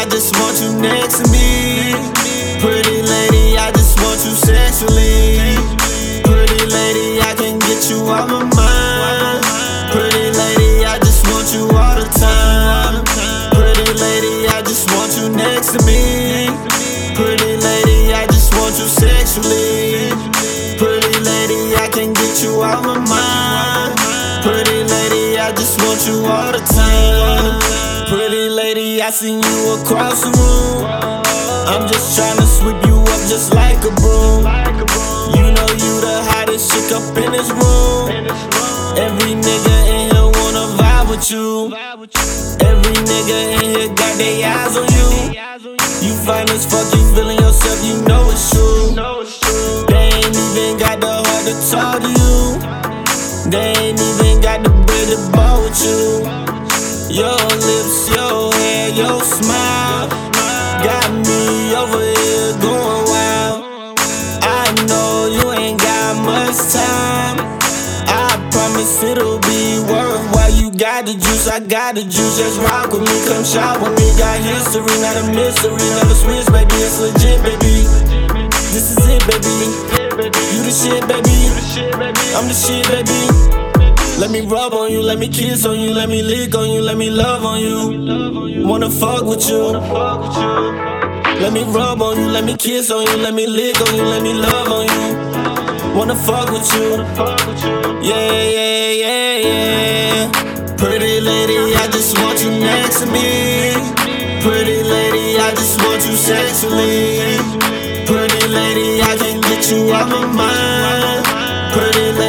just want you next to me. Pretty lady, I just want you sexually. Pretty lady, I can get you out my mind. Pretty lady, I just want you all the time. Pretty lady, I just want you next to me. Pretty lady, I just want you sexually. Pretty lady, I can get you out my mind. Pretty lady, I just want you all the time. Pretty lady, I seen you across the room. I'm just tryna sweep you up just like a broom. You know you the hottest chick up in this room. Every nigga in here wanna vibe with you. Every nigga in here got their eyes on you. You fine as fuck, you feeling yourself, you know it's true. They ain't even got the heart to talk to you. They ain't even got the bread to ball with you. Your lips, your hair, your smile got me over here going wild. I know you ain't got much time. I promise it'll be worthwhile. You got the juice, I got the juice. Just rock with me, come shop with me. Got history, not a mystery. Never switch, baby, it's legit, baby. This is it, baby. You the shit, baby. I'm the shit, baby. Let me rub on you, let me kiss on you, let me lick on you, let me love on you. Wanna fuck with you. Let me rub on you, let me kiss on you, let me lick on you, let me love on you. Wanna fuck with you. Yeah, yeah, yeah, yeah. Pretty lady, I just want you next to me. Pretty lady, I just want you sexually. Pretty lady, I can get you out my mind. Pretty lady,